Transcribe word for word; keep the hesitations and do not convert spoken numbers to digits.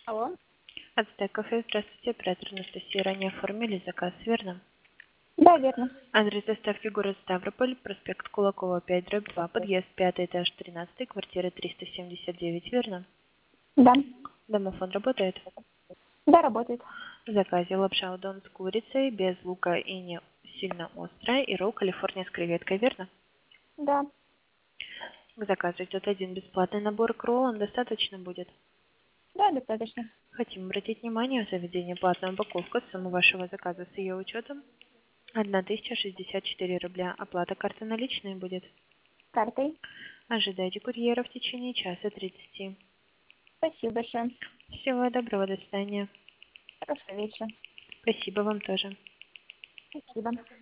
Алло. Ацтек кафе, здравствуйте, оператор Анастасия. Ранее оформили заказ, верно? Да, верно. Адрес доставки город Ставрополь, проспект Кулакова, пять, дробь два, подъезд, пятый этаж, тринадцатый, квартира триста семьдесят девять, верно? Да. Домофон работает? Да, работает. В заказе лапша удон с курицей, без лука и не сильно острая, и ролл Калифорния с креветкой, верно? Да. К заказу идет один бесплатный набор к роллам, достаточно будет? Да, достаточно. Хотим обратить внимание, в заведении платная упаковка, сумма вашего заказа с ее учетом одна тысяча шестьдесят четыре рубля. Оплата карты наличной будет. Картой. Ожидайте курьера в течение часа тридцати. Спасибо большое. Всего доброго, до свидания. Хорошего вечера. Спасибо вам тоже. Спасибо.